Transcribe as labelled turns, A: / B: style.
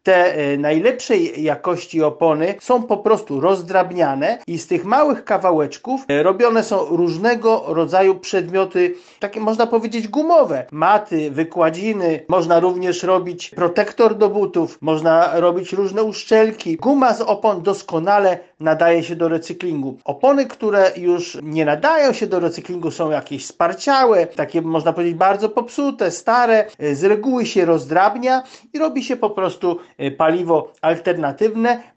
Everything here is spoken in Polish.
A: te najlepszej jakości opony są po prostu rozdrabniane i z tych małych kawałeczków robione są różnego rodzaju przedmioty, takie można powiedzieć gumowe. Maty, wykładziny, można również robić protektor do butów, można robić różne uszczelki. Guma z opon doskonale nadaje się do recyklingu. Opony, które już nie nadają się do recyklingu, są jakieś sparciałe, takie można powiedzieć bardzo popsute, stare, z reguły się rozdrabnia i robi się po prostu paliwo alternatywne,